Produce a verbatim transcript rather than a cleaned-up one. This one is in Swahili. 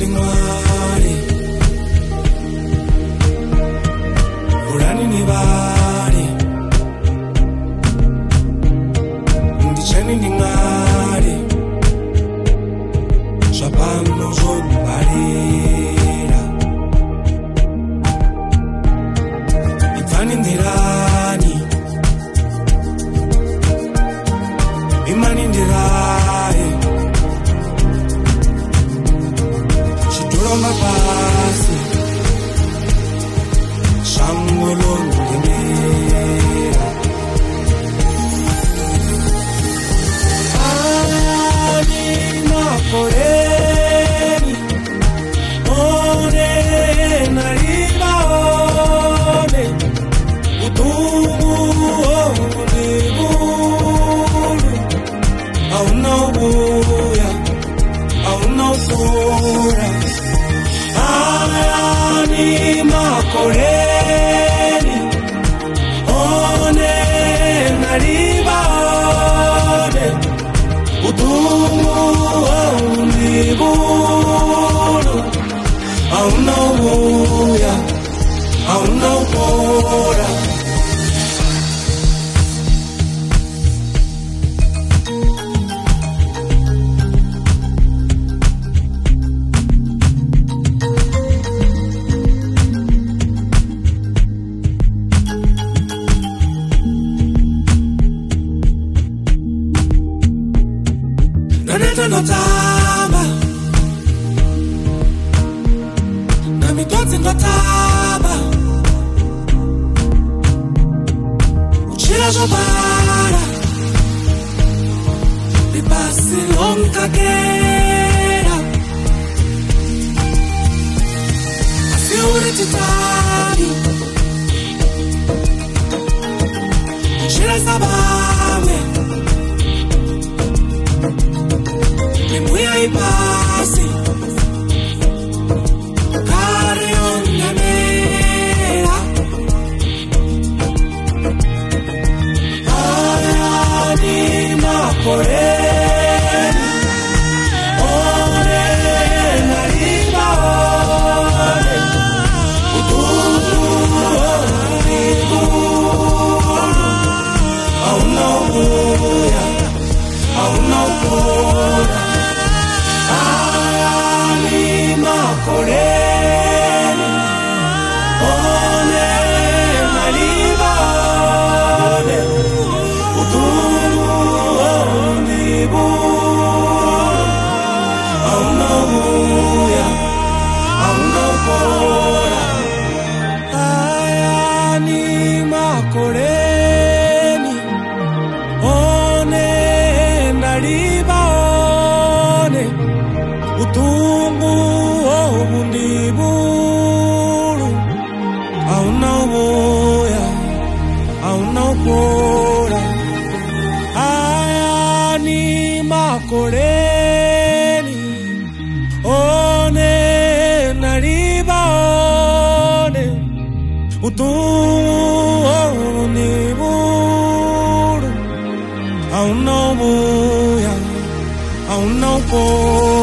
ndingwale Urani nibale Ndicheni ndingwale Shapano zombalera Ipani ndirani Imani ndiraye Shituro mapasi Shangolo ndimera Ani makoreni One nariba one Utumu one buru Au no buya Au no fura Ani makoreni One nariba one Utumu one buru Au no buya Au no fura Naneta notaba Nami dotsi notaba Uchila jobara Lipasi longa gera Asiuri titani Uchila sabame Muya ipasi Carry on nemera Ayani makoreni Ore nariba ore Ututu ore buru Au no buya Au no bura Makoreni One nariba one Utumu one buru Au no buya Au no bura Ayani makoreni One nariba one Utumu Bundiburu Au no boya Au no bora Ayani makoreni One nariba one Utumu Bundiburu Au no boya Au no bora